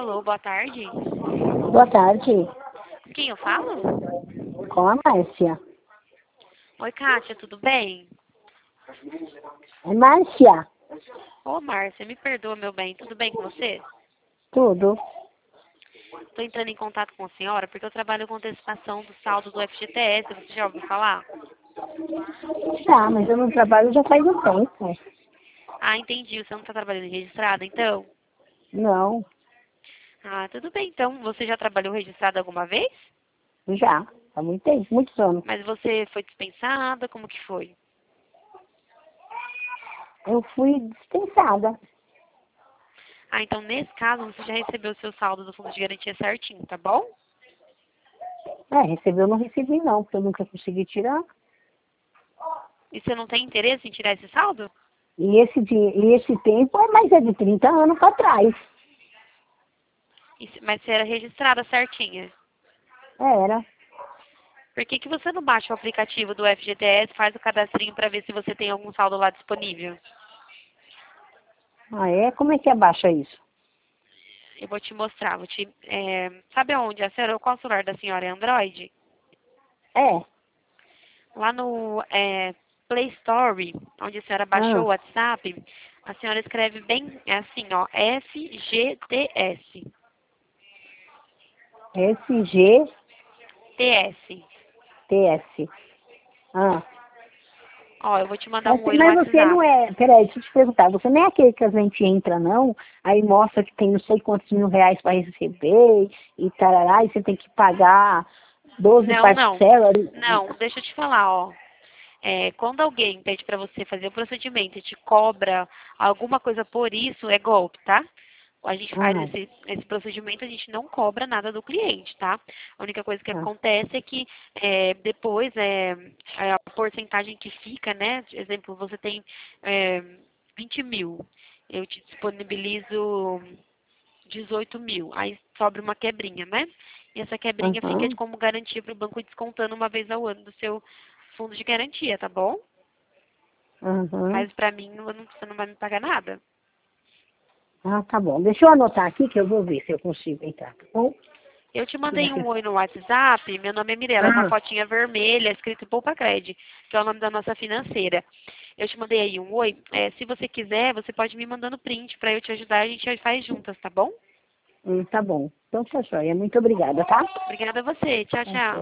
Alô, boa tarde. Boa tarde, Quem eu falo? com a Márcia. Oi, Kátia, tudo bem? É Márcia? Ô, Márcia, me perdoa, meu bem, tudo bem com você? Tudo. Estou entrando em contato com a senhora porque eu trabalho com antecipação do saldo do FGTS, você já ouviu falar? Tá, mas eu não trabalho já faz um tempo. Ah, entendi, você não está trabalhando registrada, então? Não, Ah, tudo bem, então, você já trabalhou registrada alguma vez? já. Há muito tempo, muitos anos. Mas você foi dispensada, como que foi? Eu fui dispensada. Ah, então, nesse caso, você já recebeu o seu saldo do Fundo de Garantia certinho, tá bom? Recebeu, não recebi não, porque eu nunca consegui tirar. E você não tem interesse em tirar esse saldo? E esse tempo é de 30 anos para trás. Mas você era registrada certinha. Era. Por que você não baixa o aplicativo do FGTS, faz o cadastrinho para ver se você tem algum saldo lá disponível? Ah, é? Como é que abaixa isso? Eu vou te mostrar. Sabe aonde? Qual o celular da senhora é Android? É. Lá no Play Store, onde a senhora baixou Ah, o WhatsApp, a senhora escreve bem assim, ó, FGTS. SGTS. TS. Ah. Ó, eu vou te mandar um oi no Mas você não WhatsApp. é. Peraí, deixa eu te perguntar. Você não é aquele que a gente entra, não? Aí mostra que tem não sei quantos R$ 1.000 para receber e tarará, e você tem que pagar 12 Não, não. parcelas. Não, deixa eu te falar, ó. Quando alguém pede para você fazer o procedimento e te cobra alguma coisa por isso, é golpe, tá? A gente faz Ah, esse procedimento, a gente não cobra nada do cliente, tá? A única coisa que ah, acontece é que depois a porcentagem que fica, né? Exemplo, você tem 20 mil, eu te disponibilizo 18 mil, aí sobra uma quebrinha, né? E essa quebrinha fica aham, como garantia para o banco descontando uma vez ao ano do seu fundo de garantia, tá bom? aham. Mas pra mim, você não vai me pagar nada. Ah, tá bom. Deixa eu anotar aqui que eu vou ver se eu consigo entrar, tá bom? Eu te mandei um oi no WhatsApp, meu nome é Mirella, uma Ah, fotinha vermelha, escrito Poupa Cred, que é o nome da nossa financeira. Eu te mandei aí um oi. Se você quiser, você pode me mandando print pra eu te ajudar, a gente faz juntas, tá bom? tá bom. Então tá joia. Muito obrigada, tá? Obrigada a você. Tchau, tchau.